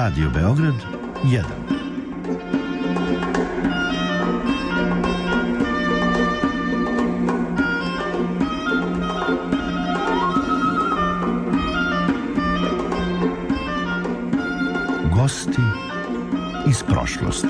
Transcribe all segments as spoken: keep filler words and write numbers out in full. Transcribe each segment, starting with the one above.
Radio Beograd jedan. Gosti iz prošlosti.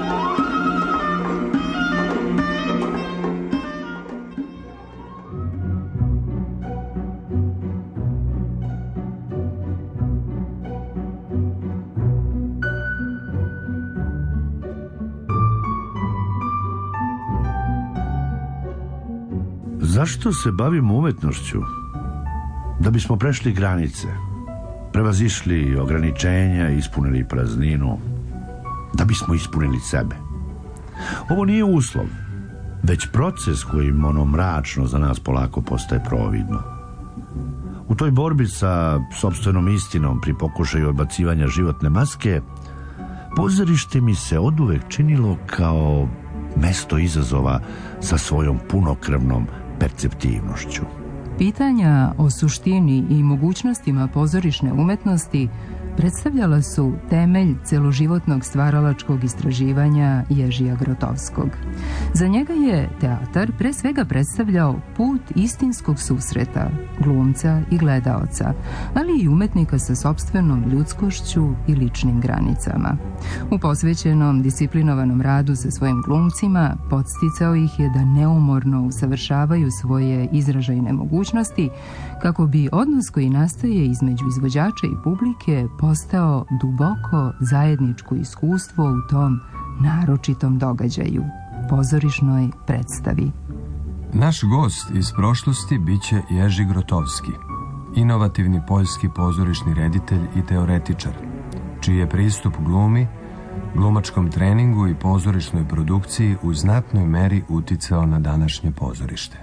Zašto se bavimo umetnošću? Da bismo prešli granice, prevazišli ograničenja, ispunili prazninu, da bismo ispunili sebe. Ovo nije uslov, već proces kojim ono mračno za nas polako postaje providno. U toj borbi sa sopstvenom istinom pri pokušaju odbacivanja životne maske, pozorište mi se oduvek činilo kao mesto izazova sa svojom punokrvnom perceptivnošću. Pitanja o suštini i mogućnostima pozorišne umetnosti predstavljala su temelj celoživotnog stvaralačkog istraživanja Ježija Grotovskog. Za njega je teatar pre svega predstavljao put istinskog susreta glumca i gledaoca, ali i umetnika sa sopstvenom ljudskošću i ličnim granicama. U posvećenom, disciplinovanom radu sa svojim glumcima podsticao ih je da neumorno usavršavaju svoje izražajne mogućnosti kako bi odnos koji nastaje između izvođača i publike postao duboko zajedničko iskustvo u tom naročitom događaju, pozorišnoj predstavi. Naš gost iz prošlosti biće Ježi Grotovski, inovativni poljski pozorišni reditelj i teoretičar, čiji je pristup glumi, glumačkom treningu i pozorišnoj produkciji u znatnoj meri uticao na današnje pozorište.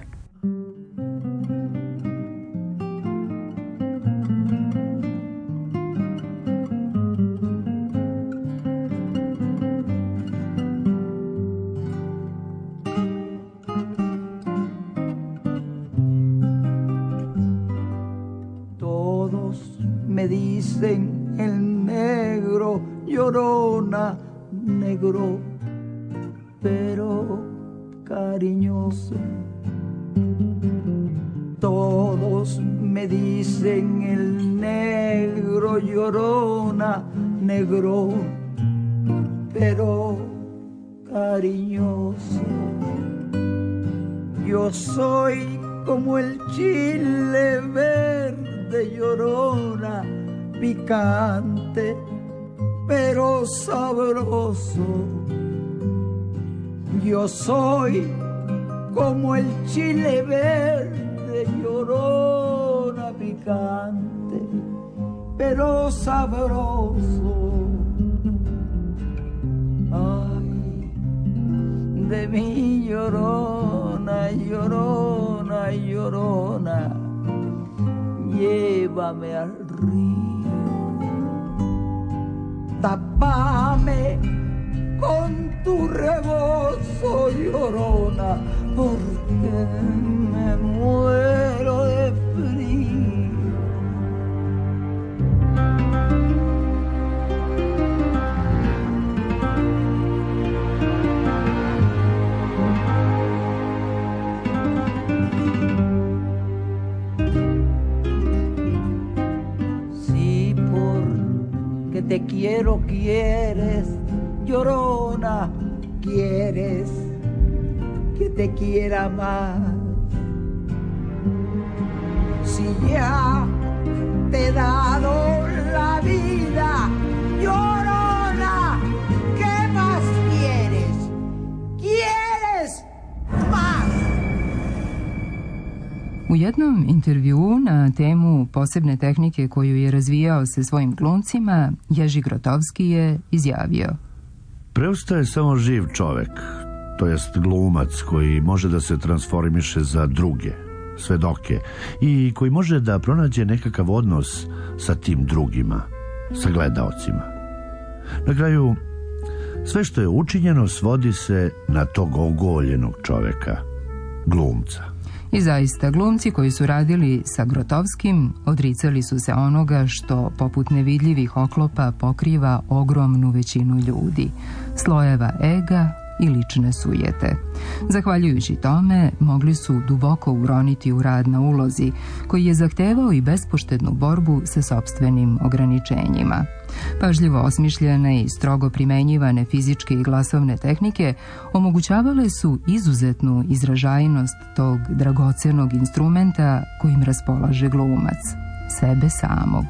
Me dicen el negro, llorona, negro, pero cariñoso. Todos me dicen el negro, llorona, negro, pero cariñoso. Yo soy como el chile verde, llorona, picante, pero sabroso. Yo soy como el chile verde, llorona, picante, pero sabroso. Ay, de mi llorona, llorona, llorona, llévame al río, tapame con tu rebozo, llorona, porque me muero de frío. Te quiero, quieres, llorona, quieres que te quiera más. Si ya te he dado la vida, llorona, ¿qué más quieres? ¿Quieres más? U jednom intervjuu na temu posebne tehnike koju je razvijao sa svojim glumcima, Ježi Grotovski je izjavio: preostaje samo živ čovek, to jest glumac koji može da se transformiše za druge, svedoke, i koji može da pronađe nekakav odnos sa tim drugima, sa gledaocima. Na kraju, sve što je učinjeno svodi se na tog ogoljenog čoveka, glumca. I zaista, glumci koji su radili sa Grotovskim odricali su se onoga što, poput nevidljivih oklopa, pokriva ogromnu većinu ljudi, slojeva ega i lične sujete. Zahvaljujući tome, mogli su duboko uroniti u rad na ulozi, koji je zahtevao i bespoštednu borbu sa sopstvenim ograničenjima. Pažljivo osmišljene i strogo primenjivane fizičke i glasovne tehnike omogućavale su izuzetnu izražajnost tog dragocenog instrumenta kojim raspolaže glumac, sebe samog.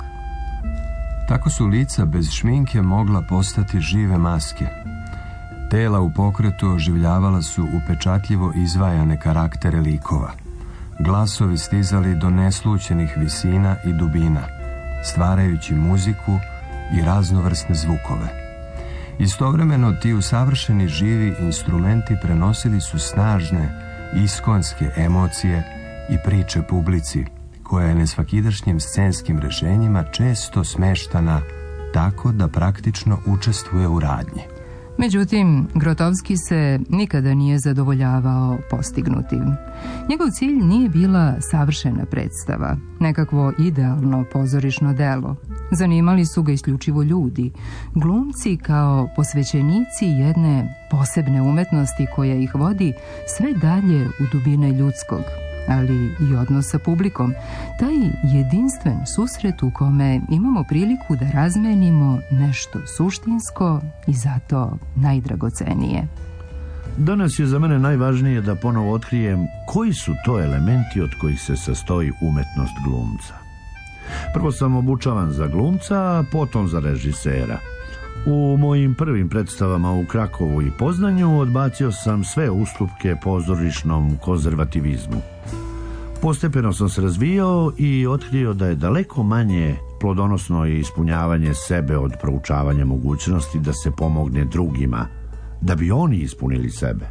Tako su lica bez šminke mogla postati žive maske. Tela u pokretu oživljavala su upečatljivo izvajane karaktere likova. Glasovi stizali do neslućenih visina i dubina, stvarajući muziku i raznovrsne zvukove. Istovremeno ti usavršeni živi instrumenti prenosili su snažne, iskonske emocije i priče publici, koja je nesvakidašnjim scenskim rešenjima često smeštana tako da praktično učestvuje u radnji. Međutim, Grotovski se nikada nije zadovoljavao postignutim. Njegov cilj nije bila savršena predstava, nekakvo idealno pozorišno delo. Zanimali su ga isključivo ljudi, glumci kao posvećenici jedne posebne umetnosti koja ih vodi sve dalje u dubine ljudskog, ali i odnos sa publikom, taj jedinstven susret u kome imamo priliku da razmenimo nešto suštinsko i zato najdragocenije. Danas je za mene najvažnije da ponovo otkrijem koji su to elementi od kojih se sastoji umetnost glumca. Prvo sam obučavan za glumca, a potom za režisera. U mojim prvim predstavama u Krakovu i Poznanju odbacio sam sve ustupke pozorišnom konzervativizmu. Postepeno sam se razvijao i otkrio da je daleko manje plodonosno ispunjavanje sebe od proučavanja mogućnosti da se pomogne drugima, da bi oni ispunili sebe.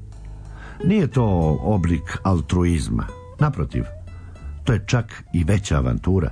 Nije to oblik altruizma, naprotiv, to je čak i veća avantura.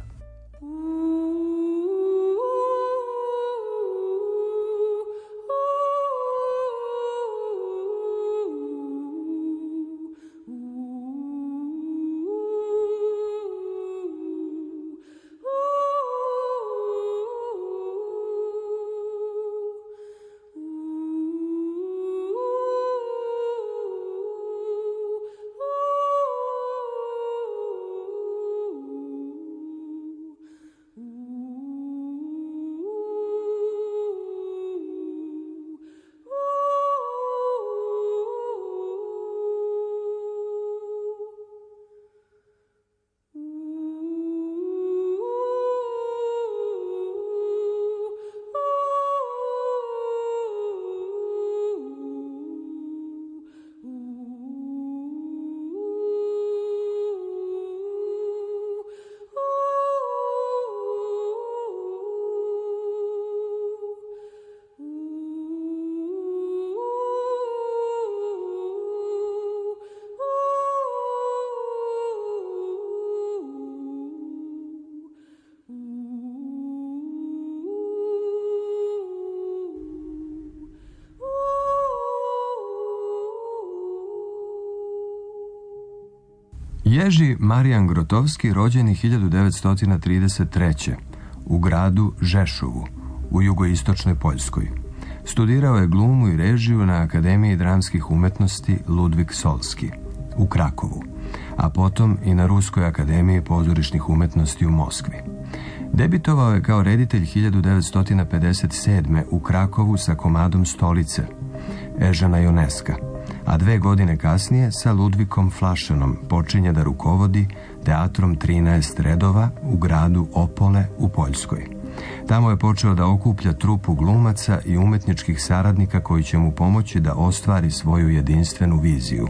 Ježi Marijan Grotovski rođen je hiljadu devetsto trideset treće. u gradu Žešovu u jugoistočnoj Poljskoj. Studirao je glumu i režiju na Akademiji dramskih umetnosti Ludvig Solski u Krakovu, a potom i na Ruskoj akademiji pozorišnih umetnosti u Moskvi. Debitovao je kao reditelj hiljadu devetsto pedeset sedme. u Krakovu sa komadom Stolice Ežana Joneska, a dve godine kasnije sa Ludvikom Flašenom počinje da rukovodi teatrom trinaest redova u gradu Opole u Poljskoj. Tamo je počeo da okuplja trupu glumaca i umetničkih saradnika koji će mu pomoći da ostvari svoju jedinstvenu viziju.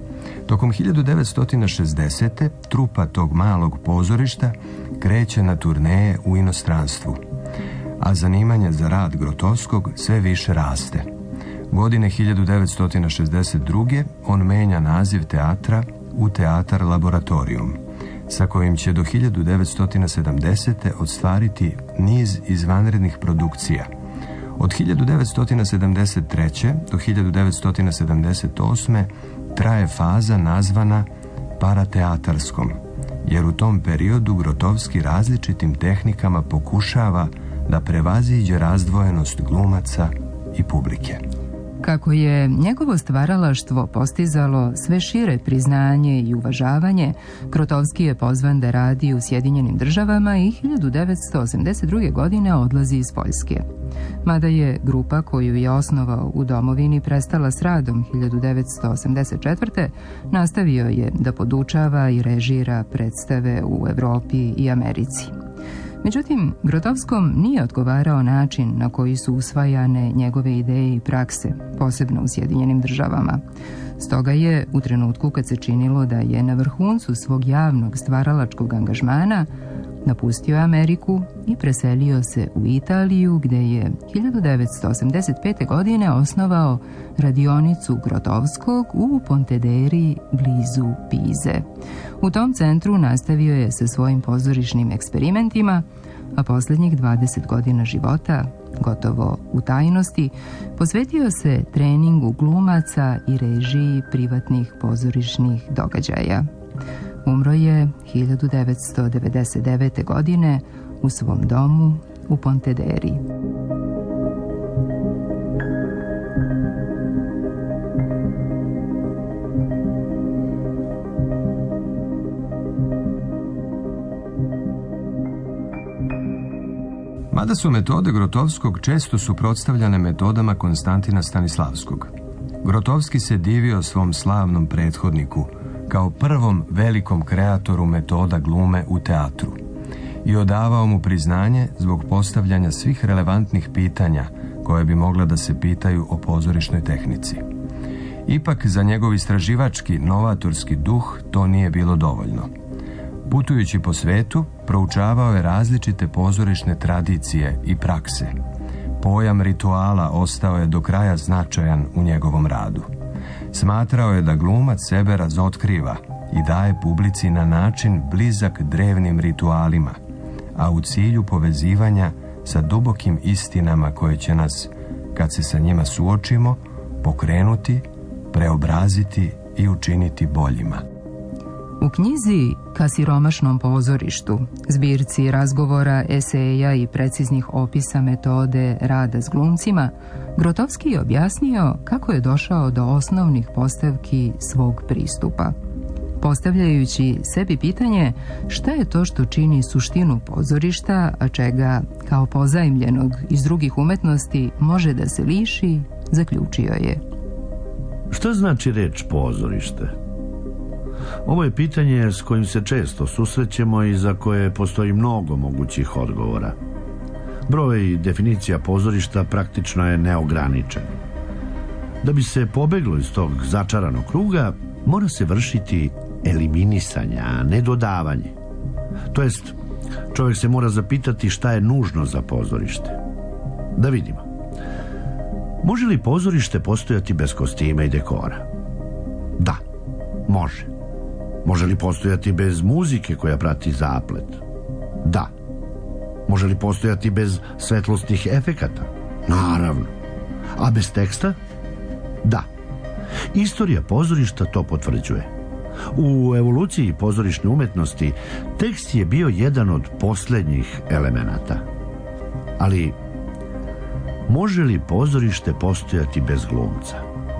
Tokom hiljadu devetsto šezdesete. trupa tog malog pozorišta kreće na turneje u inostranstvu, a zanimanje za rad Grotovskog sve više raste. Godine hiljadu devetsto šezdeset druge. on menja naziv teatra u Teatar Laboratorium, sa kojim će do hiljadu devetsto sedamdesete. ostvariti niz izvanrednih produkcija. Od hiljadu devetsto sedamdeset treće. do hiljadu devetsto sedamdeset osme. traje faza nazvana parateatarskom, jer u tom periodu Grotowski različitim tehnikama pokušava da prevaziđe razdvojenost glumaca i publike. Kako je njegovo stvaralaštvo postizalo sve šire priznanje i uvažavanje, Grotowski je pozvan da radi u Sjedinjenim državama i hiljadu devetsto osamdeset druge. godine odlazi iz Poljske. Mada je grupa koju je osnovao u domovini prestala s radom hiljadu devetsto osamdeset četvrte. nastavio je da podučava i režira predstave u Evropi i Americi. Međutim, Grotowskom nije odgovarao način na koji su usvajane njegove ideje i prakse, posebno u Sjedinjenim državama. Stoga je, u trenutku kad se činilo da je na vrhuncu svog javnog stvaralačkog angažmana, napustio Ameriku i preselio se u Italiju, gde je hiljadu devetsto osamdeset pete. godine osnovao radionicu Grotowskog u Pontederi blizu Pize. U tom centru nastavio je sa svojim pozorišnim eksperimentima, a posljednjih dvadeset godina života, gotovo u tajnosti, posvetio se treningu glumaca i režiji privatnih pozorišnih događaja. Umro je hiljadu devetsto devedeset devete. godine u svom domu u Pontederi. Mada su metode Grotowskog često suprotstavljane metodama Konstantina Stanislavskog. Grotowski se divio svom slavnom prethodniku kao prvom velikom kreatoru metoda glume u teatru i odavao mu priznanje zbog postavljanja svih relevantnih pitanja koje bi mogla da se pitaju o pozorišnoj tehnici. Ipak za njegov istraživački, novatorski duh to nije bilo dovoljno. Putujući po svetu, proučavao je različite pozorišne tradicije i prakse. Pojam rituala ostao je do kraja značajan u njegovom radu. Smatrao je da glumac sebe razotkriva i daje publici na način blizak drevnim ritualima, a u cilju povezivanja sa dubokim istinama koje će nas, kad se sa njima suočimo, pokrenuti, preobraziti i učiniti boljima. U knjizi Ka siromašnom pozorištu, zbirci razgovora, eseja i preciznih opisa metode rada s glumcima, Grotowski je objasnio kako je došao do osnovnih postavki svog pristupa. Postavljajući sebi pitanje šta je to što čini suštinu pozorišta, a čega, kao pozajmljenog iz drugih umetnosti, može da se liši, zaključio je: Šta znači reč pozorište? Ovo je pitanje s kojim se često susrećemo i za koje postoji mnogo mogućih odgovora. Broj definicija pozorišta praktično je neograničen. Da bi se pobeglo iz tog začaranog kruga, mora se vršiti eliminisanje, a ne dodavanje. To jest, čovjek se mora zapitati šta je nužno za pozorište. Da vidimo. Može li pozorište postojati bez kostima i dekora? Da, može. Može li postojati bez muzike koja prati zaplet? Da. Može li postojati bez svetlosnih efekata? Naravno. A bez teksta? Da. Istorija pozorišta to potvrđuje. U evoluciji pozorišne umetnosti tekst je bio jedan od posljednjih elemenata. Ali može li pozorište postojati bez glumca?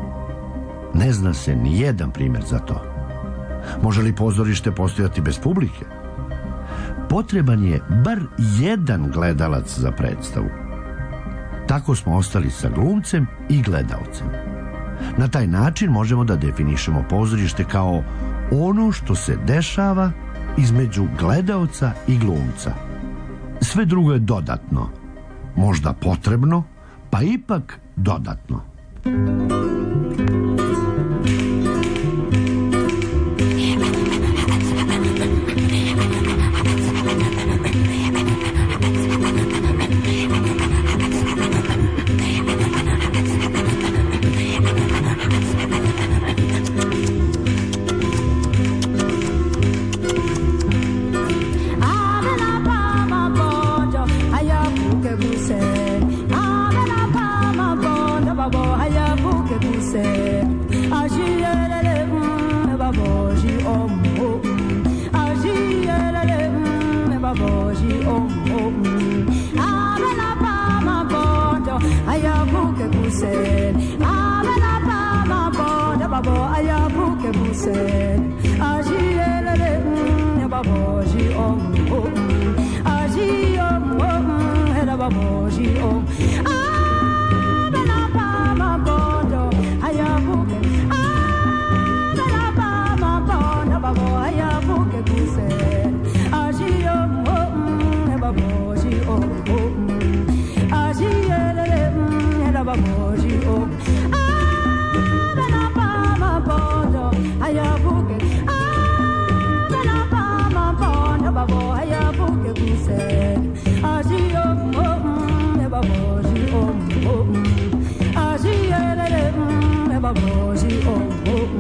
Ne zna se ni jedan primjer za to. Može li pozorište postojati bez publike? Potreban je bar jedan gledalac za predstavu. Tako smo ostali sa glumcem i gledalcem. Na taj način možemo da definišemo pozorište kao ono što se dešava između gledaoca i glumca. Sve drugo je dodatno, možda potrebno, pa ipak dodatno. Hayabuke baboji om om abela pa ma bondo ayabu ke kusen abela pa ma bondo babo ayabu ke kusen ajiele baboji om om aji om om era baboji om abela pa ma bondo ayabu abela pa ma bondo babo ayabu ke kusen aji om om baboji om om aji era baboji om abela pa ma bondo ayabu ke babo ayabu ke kusen aji om om baboji om om aji ele baboji om om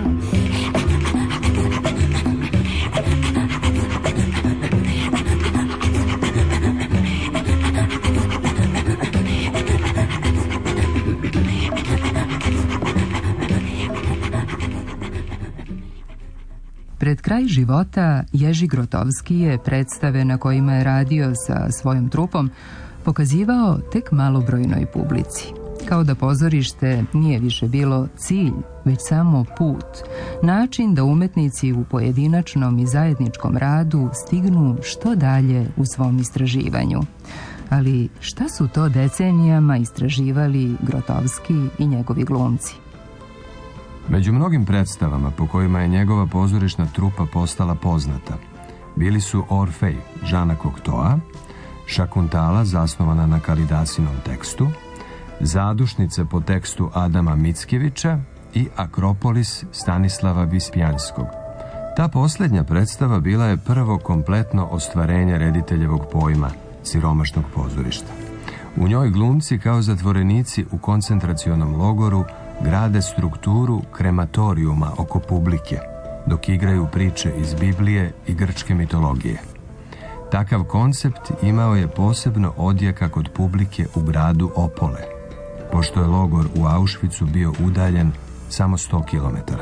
Pred kraj života Ježi Grotovski je predstave na kojima je radio sa svojom trupom pokazivao tek malobrojnoj publici. Kao da pozorište nije više bilo cilj, već samo put, način da umetnici u pojedinačnom i zajedničkom radu stignu što dalje u svom istraživanju. Ali šta su to decenijama istraživali Grotovski i njegovi glumci? Među mnogim predstavama po kojima je njegova pozorišna trupa postala poznata, bili su Orfej Žana Koktoa, Šakuntala zasnovana na Kalidasinom tekstu, Zadušnice po tekstu Adama Mickiewicza i Akropolis Stanislava Vispjanskog. Ta posljednja predstava bila je prvo kompletno ostvarenje rediteljevog pojma siromašnog pozorišta. U njoj glumci kao zatvorenici u koncentracionom logoru grade strukturu krematorijuma oko publike, dok igraju priče iz Biblije i grčke mitologije. Takav koncept imao je posebno odjeka kod publike u gradu Opole, pošto je logor u Auschwitzu bio udaljen samo sto kilometara.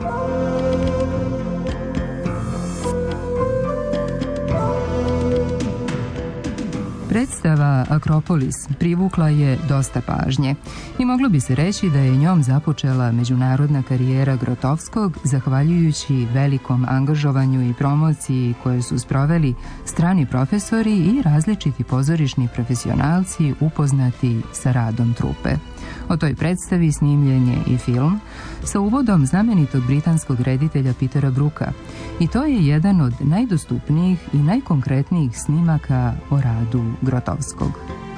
Predstava Akropolis privukla je dosta pažnje i moglo bi se reći da je njom započela međunarodna karijera Grotovskog zahvaljujući velikom angažovanju i promociji koje su sproveli strani profesori i različiti pozorišni profesionalci upoznati sa radom trupe. O toj predstavi snimljen je i film sa uvodom znamenitog britanskog reditelja Petera Brooka i to je jedan od najdostupnijih i najkonkretnijih snimaka o radu Grotovskog.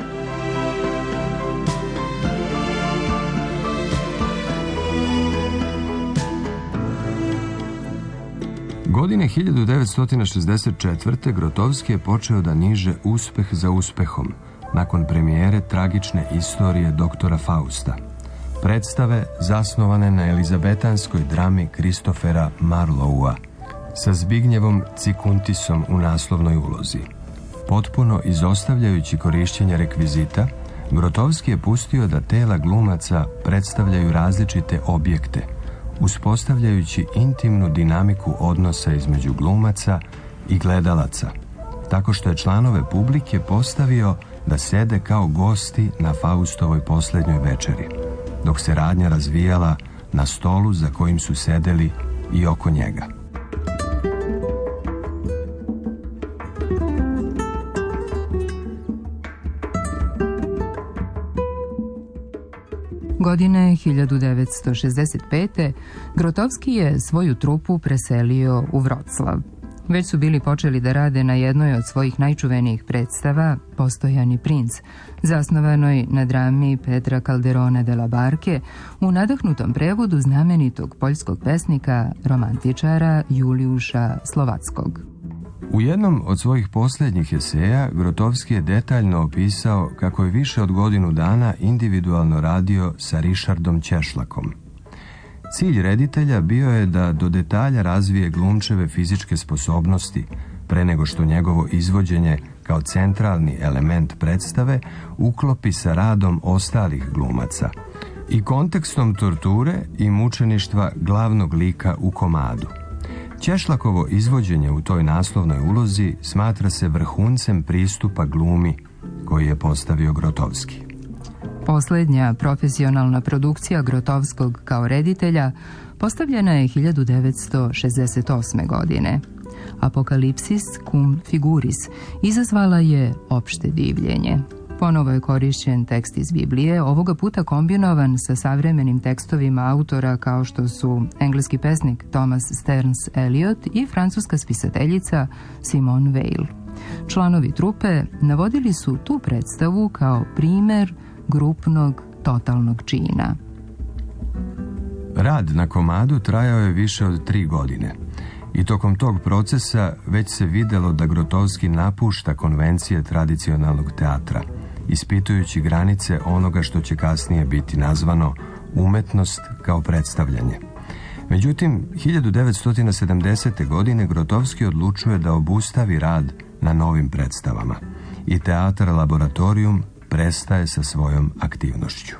Godine hiljadu devetsto šezdeset četvrte. Grotovski je počeo da niže uspeh za uspehom nakon premijere tragične istorije doktora Fausta, predstave zasnovane na elizabetanskoj drami Kristofera Marlowa sa Zbignjevom Cikuntisom u naslovnoj ulozi. Potpuno izostavljajući korišćenje rekvizita, Grotovski je pustio da tela glumaca predstavljaju različite objekte, uspostavljajući intimnu dinamiku odnosa između glumaca i gledalaca, tako što je članove publike postavio da sede kao gosti na Faustovoj posljednjoj večeri, dok se radnja razvijala na stolu za kojim su sedeli i oko njega. Godine hiljadu devetsto šezdeset pete. Grotovski je svoju trupu preselio u Vroclav. Već su bili počeli da rade na jednoj od svojih najčuvenijih predstava, Postojani princ, zasnovanoj na drami Petra Calderona de la Barke u nadahnutom prevodu znamenitog poljskog pesnika, romantičara Juliusza Slovackog. U jednom od svojih posljednjih eseja Grotovski je detaljno opisao kako je više od godinu dana individualno radio sa Richardom Ćešlakom. Cilj reditelja bio je da do detalja razvije glumčeve fizičke sposobnosti pre nego što njegovo izvođenje kao centralni element predstave uklopi sa radom ostalih glumaca i kontekstom torture i mučeništva glavnog lika u komadu. Ćešlakovo izvođenje u toj naslovnoj ulozi smatra se vrhuncem pristupa glumi koji je postavio Grotovski. Posljednja profesionalna produkcija Grotovskog kao reditelja postavljena je hiljadu devetsto šezdeset osme. godine. Apokalipsis cum figuris izazvala je opšte divljenje. Ponovo je korišćen tekst iz Biblije, ovoga puta kombinovan sa savremenim tekstovima autora kao što su engleski pesnik Thomas Stearns Eliot i francuska spisateljica Simone Weil. Članovi trupe navodili su tu predstavu kao primer grupnog totalnog čina. Rad na komadu trajao je više od tri godine i tokom tog procesa već se vidjelo da Grotovski napušta konvencije tradicionalnog teatra, ispitujući granice onoga što će kasnije biti nazvano umetnost kao predstavljanje. Međutim, hiljadu devetsto sedamdesete. godine Grotovski odlučuje da obustavi rad na novim predstavama i teatar Laboratorium prestaje sa svojom aktivnošću.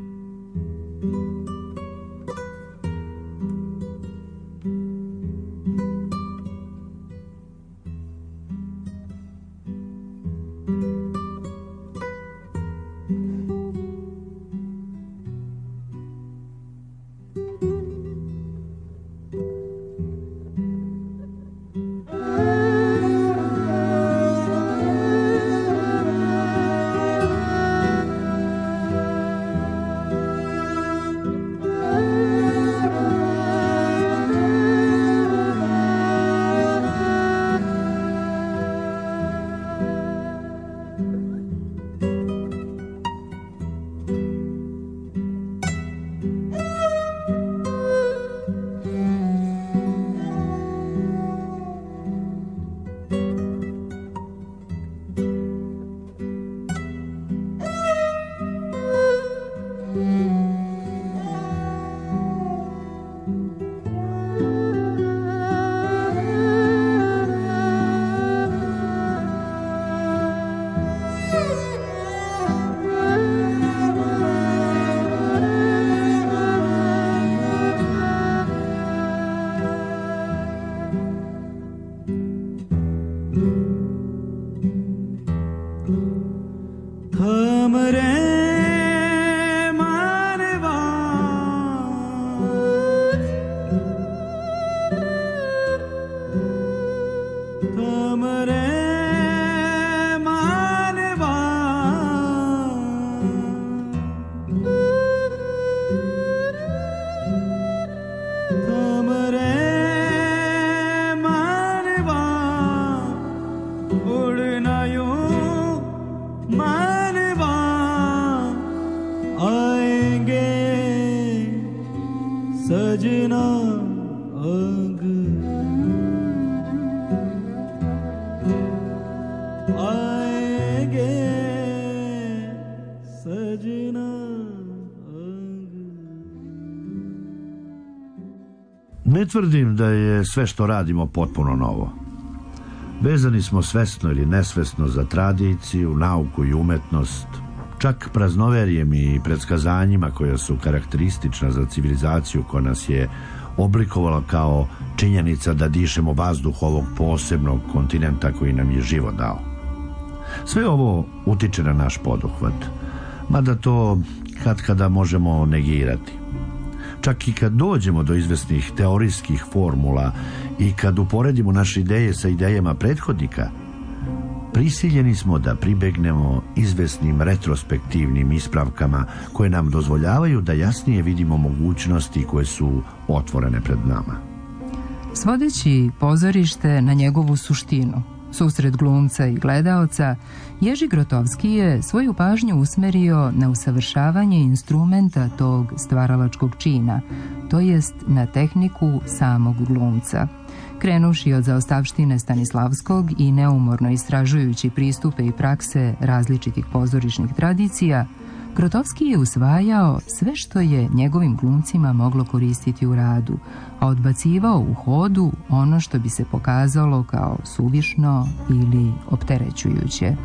Ne tvrdim da je sve što radimo potpuno novo. Vezani smo svesno ili nesvesno za tradiciju, nauku i umetnost, čak praznoverijem i predskazanjima koja su karakteristična za civilizaciju koja nas je oblikovala kao činjenica da dišemo vazduh ovog posebnog kontinenta koji nam je život dao. Sve ovo utiče na naš poduhvat, mada to katkada možemo negirati. Čak i kad dođemo do izvesnih teorijskih formula i kad uporedimo naše ideje sa idejama prethodnika, prisiljeni smo da pribegnemo izvesnim retrospektivnim ispravkama koje nam dozvoljavaju da jasnije vidimo mogućnosti koje su otvorene pred nama. Svodeći pozorište na njegovu suštinu, susret glumca i gledaoca, Ježi Grotovski je svoju pažnju usmerio na usavršavanje instrumenta tog stvaralačkog čina, to jest na tehniku samog glumca. Krenuši od zaostavštine Stanislavskog i neumorno istražujući pristupe i prakse različitih pozorišnih tradicija, Grotovski je usvajao sve što je njegovim glumcima moglo koristiti u radu, a odbacivao u hodu ono što bi se pokazalo kao suvišno ili opterećujuće.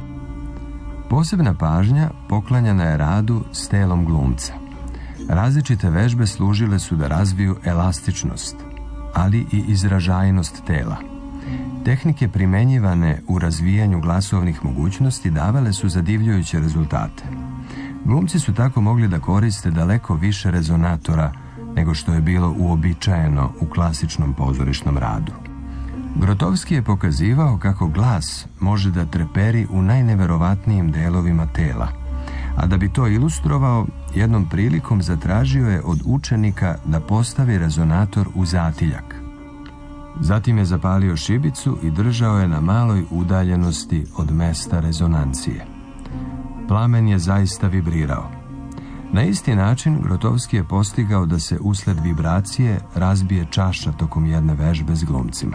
Posebna pažnja poklanjana je radu s telom glumca. Različite vežbe služile su da razviju elastičnost, ali i izražajnost tela. Tehnike primenjivane u razvijanju glasovnih mogućnosti davale su zadivljujuće rezultate. Glumci su tako mogli da koriste daleko više rezonatora nego što je bilo uobičajeno u klasičnom pozorišnom radu. Grotowski je pokazivao kako glas može da treperi u najneverovatnijim delovima tela, a da bi to ilustrovao, jednom prilikom zatražio je od učenika da postavi rezonator u zatiljak. Zatim je zapalio šibicu i držao je na maloj udaljenosti od mesta rezonancije. Plamen je zaista vibrirao. Na isti način Grotowski je postigao da se usled vibracije razbije čaša tokom jedne vežbe s glumcima.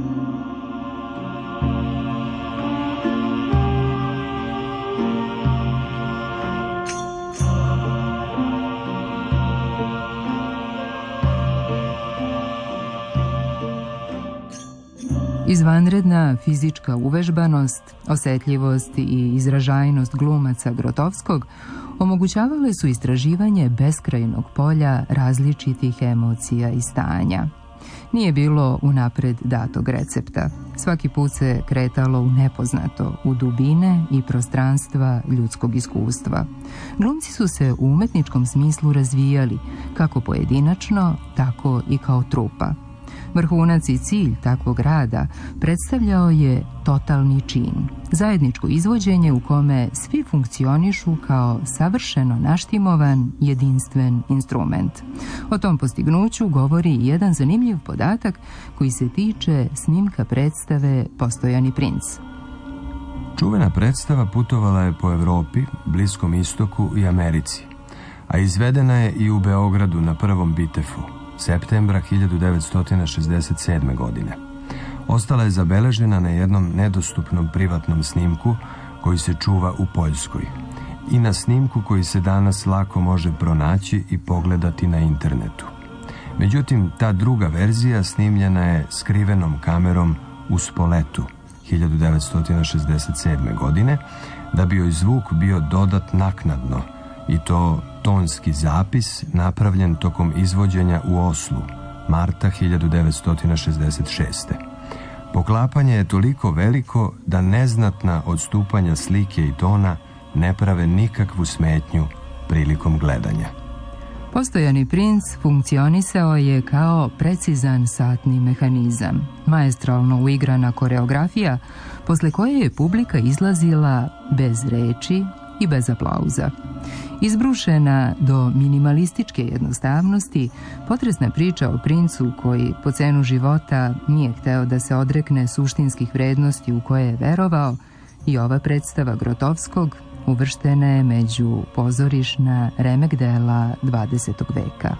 Izvanredna fizička uvežbanost, osetljivost i izražajnost glumaca Grotowskog omogućavale su istraživanje beskrajnog polja različitih emocija i stanja. Nije bilo unapred datog recepta. Svaki put se kretalo u nepoznato, u dubine i prostranstva ljudskog iskustva. Glumci su se u umetničkom smislu razvijali, kako pojedinačno, tako i kao trupa. Vrhunac i cilj takvog rada predstavljao je totalni čin, zajedničko izvođenje u kome svi funkcionišu kao savršeno naštimovan, jedinstven instrument. O tom postignuću govori i jedan zanimljiv podatak koji se tiče snimka predstave Postojani princ. Čuvena predstava putovala je po Evropi, Bliskom istoku i Americi, a izvedena je i u Beogradu na prvom Bitefu, septembra hiljadu devetsto šezdeset sedme. godine. Ostala je zabeležena na jednom nedostupnom privatnom snimku koji se čuva u Poljskoj i na snimku koji se danas lako može pronaći i pogledati na internetu. Međutim, ta druga verzija snimljena je skrivenom kamerom u Spoletu hiljadu devetsto šezdeset sedme. godine, da bi joj zvuk bio dodat naknadno, i to tonski zapis napravljen tokom izvođenja u Oslu, marta hiljadu devetsto šezdeset šeste. Poklapanje je toliko veliko da neznatna odstupanja slike i tona ne prave nikakvu smetnju prilikom gledanja. Postojani princ funkcionisao je kao precizan satni mehanizam, maestralno uigrana koreografija, posle koje je publika izlazila bez reči i bez aplauza. Izbrušena do minimalističke jednostavnosti, potresna priča o princu koji po cenu života nije hteo da se odrekne suštinskih vrednosti u koje je verovao, i ova predstava Grotowskog uvrštena je među pozorišna remek dela dvadesetog veka.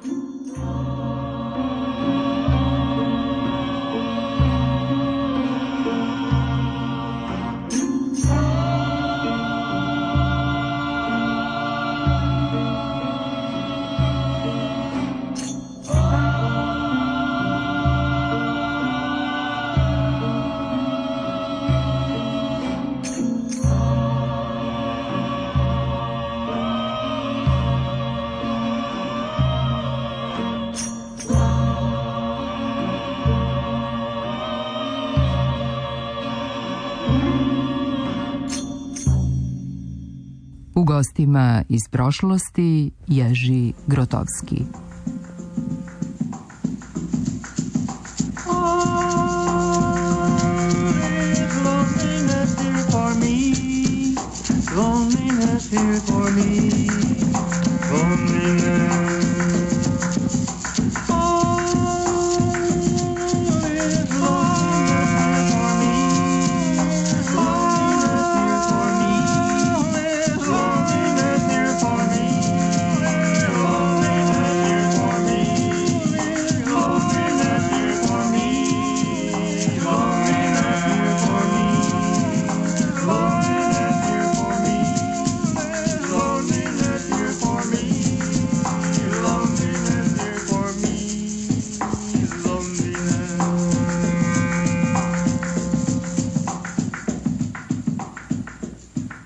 U gostima iz prošlosti Jerzy Grotowski.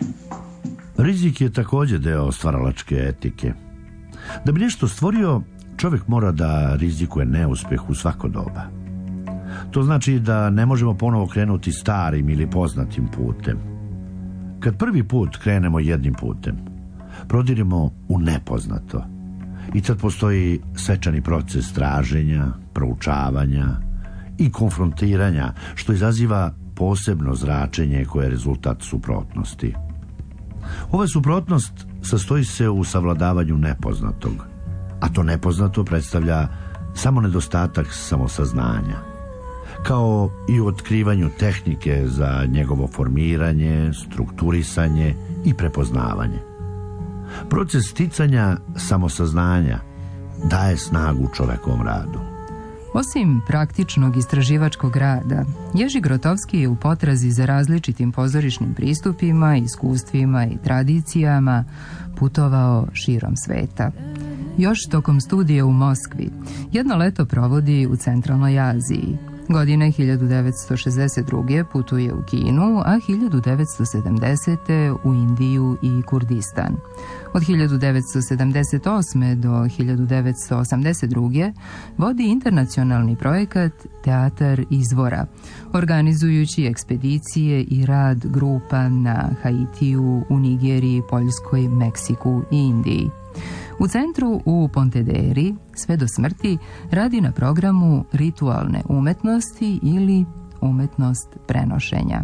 Rizik je također deo stvaralačke etike. Da bi nešto stvorio, čovjek mora da rizikuje neuspjeh u svako doba. To znači da ne možemo ponovo krenuti starim ili poznatim putem. Kad prvi put krenemo jednim putem, prodirimo u nepoznato. I tad postoji svečani proces traženja, proučavanja i konfrontiranja, što izaziva posebno zračenje koje je rezultat suprotnosti. Ova suprotnost sastoji se u savladavanju nepoznatog, a to nepoznato predstavlja samo nedostatak samosaznanja, kao i u otkrivanju tehnike za njegovo formiranje, strukturisanje i prepoznavanje. Proces sticanja samosaznanja daje snagu čovekovom radu. Osim praktičnog istraživačkog rada, Ježi Grotovski je u potrazi za različitim pozorišnim pristupima, iskustvima i tradicijama putovao širom sveta. Još tokom studija u Moskvi jedno leto provodi u Centralnoj Aziji. Godine hiljadu devetsto šezdeset druge putuje u Kinu, a hiljadu devetsto sedamdesete u Indiju i Kurdistan. Od hiljadu devetsto sedamdeset osme do hiljadu devetsto osamdeset druge vodi internacionalni projekat Teatar izvora, organizujući ekspedicije i rad grupa na Haitiju, u Nigeriji, Poljskoj, Meksiku i Indiji. U centru u Pontederi, sve do smrti, radi na programu ritualne umetnosti ili umetnost prenošenja.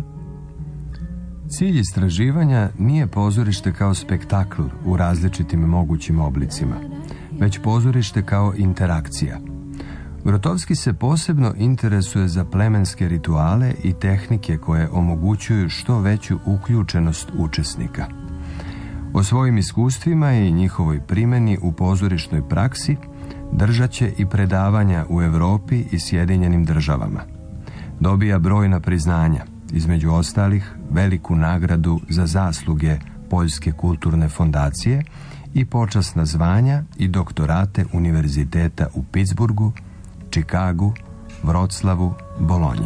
Cilj istraživanja nije pozorište kao spektakl u različitim mogućim oblicima, već pozorište kao interakcija. Grotovski se posebno interesuje za plemenske rituale i tehnike koje omogućuju što veću uključenost učesnika. O svojim iskustvima i njihovoj primjeni u pozorišnoj praksi držat će i predavanja u Europi i Sjedinjenim državama. Dobija brojna priznanja, između ostalih veliku nagradu za zasluge Poljske kulturne fondacije i počasna zvanja i doktorate univerziteta u Pittsburghu, Čikagu, Vroclavu, Bolonji.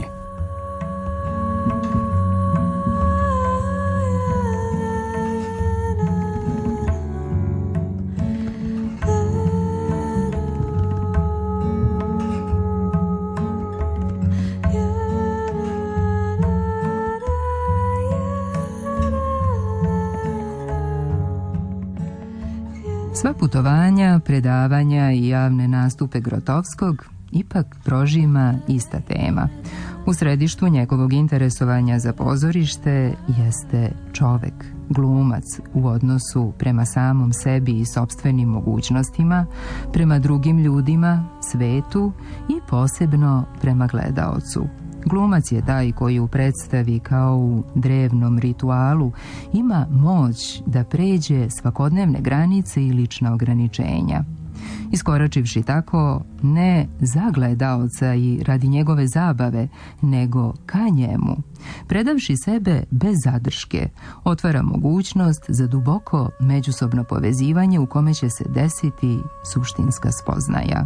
Sva putovanja, predavanja i javne nastupe Grotovskog ipak prožima ista tema. U središtu njegovog interesovanja za pozorište jeste čovek, glumac u odnosu prema samom sebi i sopstvenim mogućnostima, prema drugim ljudima, svetu i posebno prema gledaocu. Glumac je taj koji u predstavi kao u drevnom ritualu ima moć da pređe svakodnevne granice i lična ograničenja. Iskoračivši tako ne za gledaoca i radi njegove zabave, nego ka njemu, predavši sebe bez zadrške, otvara mogućnost za duboko međusobno povezivanje u kome će se desiti suštinska spoznaja.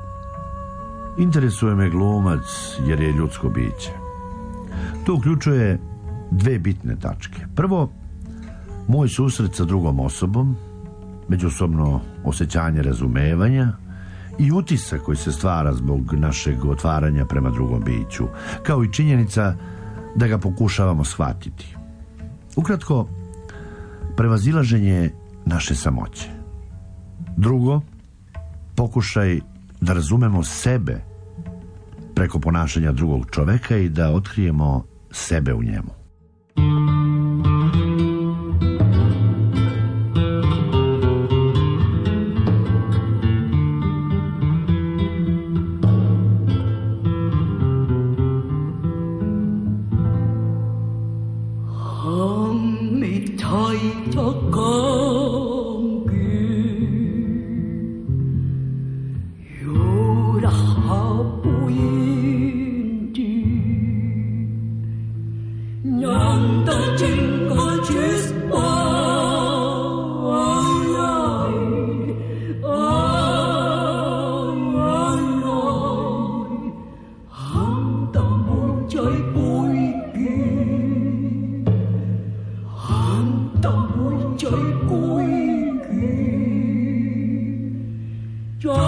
Interesuje me glumac jer je ljudsko biće. To uključuje dve bitne tačke. Prvo, moj susret sa drugom osobom, međusobno osjećanje razumevanja i utisak koji se stvara zbog našeg otvaranja prema drugom biću, kao i činjenica da ga pokušavamo shvatiti. Ukratko, prevazilaženje naše samoće. Drugo, pokušaj da razumemo sebe preko ponašanja drugog čoveka i da otkrijemo sebe u njemu. Join the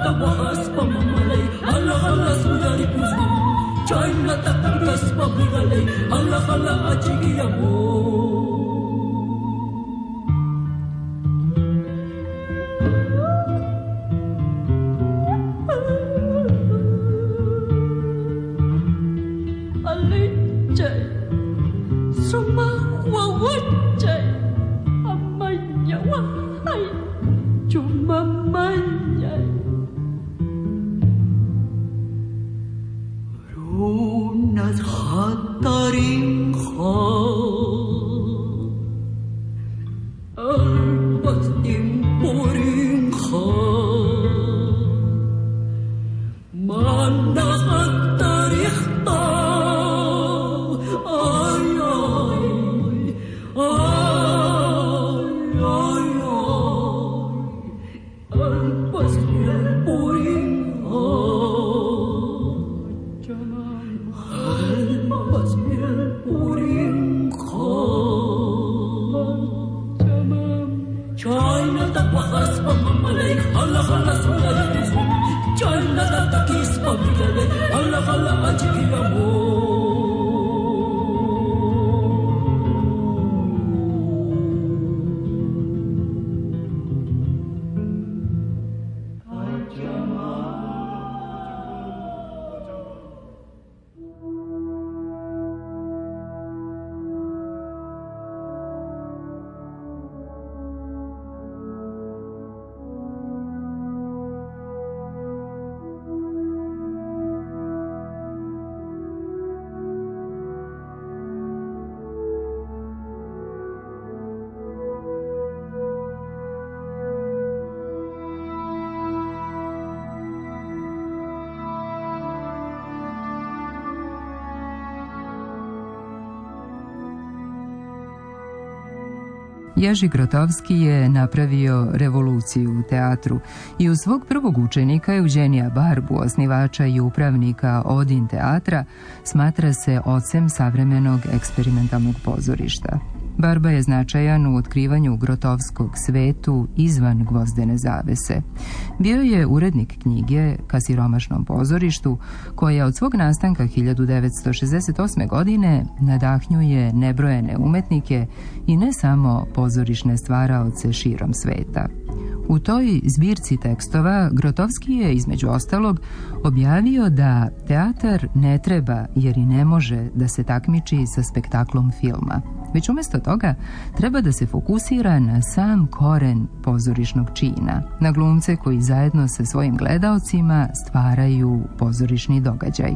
Jerzy Grotowski je napravio revoluciju u teatru i uz svog prvog učenika Eugenija Barbu, osnivača i upravnika Odin teatra, smatra se ocem savremenog eksperimentalnog pozorišta. Barba je značajan u otkrivanju Grotovskog svetu izvan gvozdene zavese. Bio je urednik knjige Ka siromašnom pozorištu, koja od svog nastanka hiljadu devetsto šezdeset osme. godine nadahnjuje nebrojene umetnike i ne samo pozorišne stvaraoce širom sveta. U toj zbirci tekstova Grotovski je, između ostalog, objavio da teatar ne treba, jer i ne može, da se takmiči sa spektaklom filma, već umjesto toga treba da se fokusira na sam koren pozorišnog čina, na glumce koji zajedno sa svojim gledaocima stvaraju pozorišni događaj.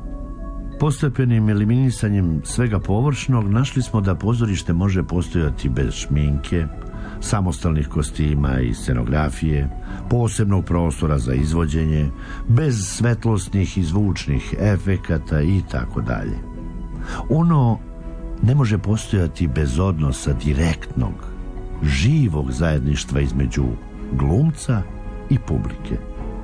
Postepenim eliminisanjem svega površnog našli smo da pozorište može postojati bez šminke, samostalnih kostima i scenografije, posebnog prostora za izvođenje, bez svetlosnih i zvučnih efekata i tako dalje. Ono ne može postojati bez odnosa direktnog, živog zajedništva između glumca i publike.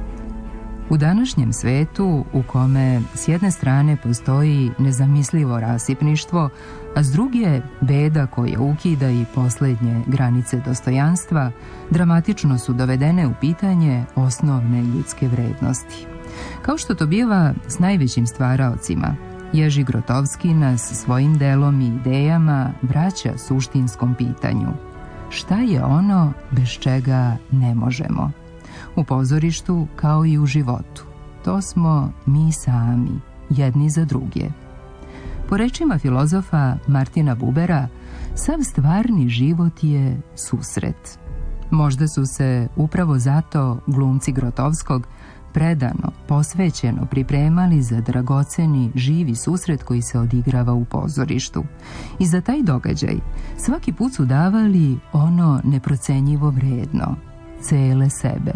U današnjem svetu, u kome s jedne strane postoji nezamislivo rasipništvo, a s druge beda koja ukida i posljednje granice dostojanstva, dramatično su dovedene u pitanje osnovne ljudske vrednosti. Kao što to biva s najvećim stvaraocima, Jerzy Grotowski nas svojim delom i idejama vraća suštinskom pitanju. Šta je ono bez čega ne možemo? U pozorištu kao i u životu. To smo mi sami, jedni za druge. Po rečima filozofa Martina Bubera, sav stvarni život je susret. Možda su se upravo zato glumci Grotovskog predano, posvećeno pripremali za dragoceni, živi susret koji se odigrava u pozorištu. I za taj događaj svaki put su davali ono neprocenjivo vredno, cele sebe.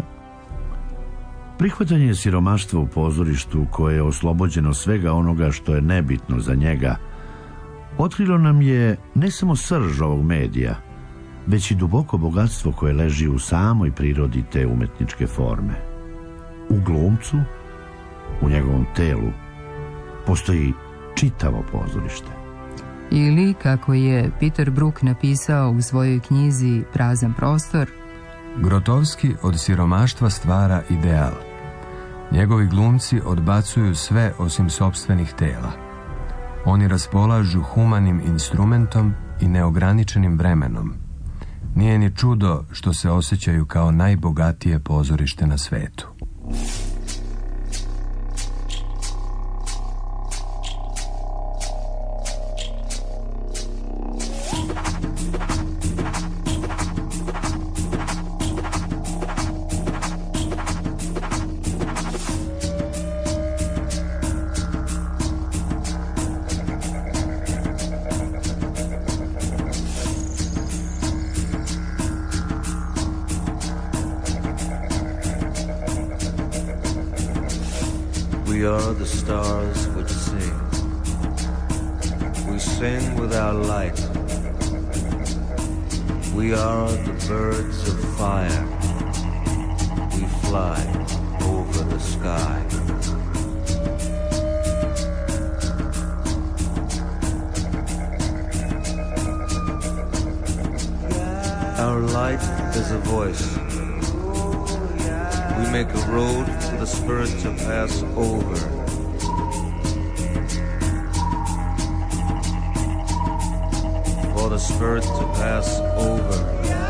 Prihvatanje siromaštva u pozorištu, koje je oslobođeno svega onoga što je nebitno za njega, otkrilo nam je ne samo srž ovog medija, već i duboko bogatstvo koje leži u samoj prirodi te umetničke forme. U glumcu, u njegovom telu, postoji čitavo pozorište. Ili, kako je Peter Brook napisao u svojoj knjizi Prazan prostor, Grotowski od siromaštva stvara ideal, Njegovi glumci odbacuju sve osim sopstvenih tela. Oni raspolažu humanim instrumentom i neograničenim vremenom. Nije ni čudo što se osjećaju kao najbogatije pozorište na svetu. We are the stars which sing. We sing with our light. We are the birds of fire. We fly over the sky. Our light is a voice. We make a road for the spirit to pass over. For the spirit to pass over.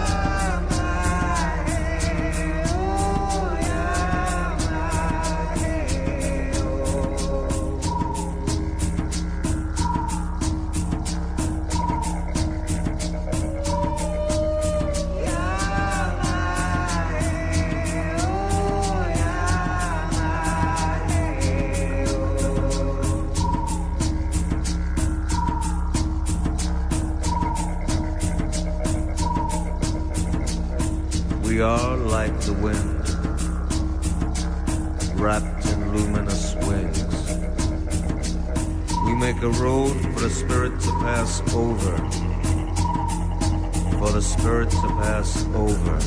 We are like the wind, wrapped in luminous wings. We make a road for the spirit to pass over, for the spirit to pass over.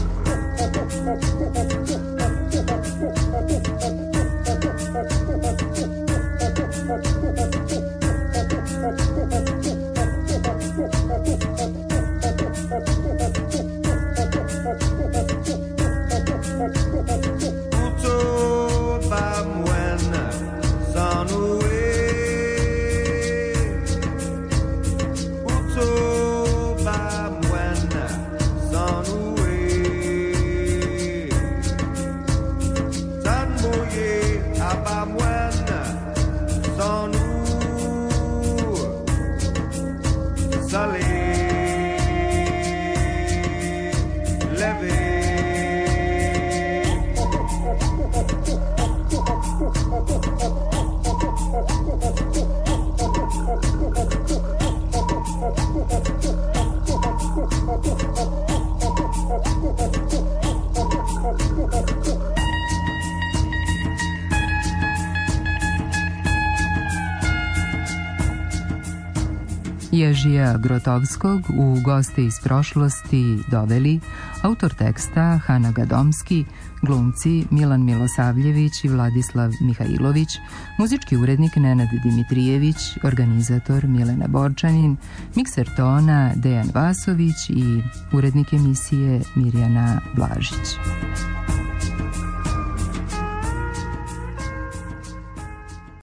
Ježija Grotovskog u Goste iz prošlosti doveli autor teksta Hana Gadomski, glumci Milan Milosavljević i Vladislav Mihajlović, muzički urednik Nenad Dimitrijević, organizator Milena Borčanin, mikser tona Dejan Vasović i urednik emisije Mirjana Blažić.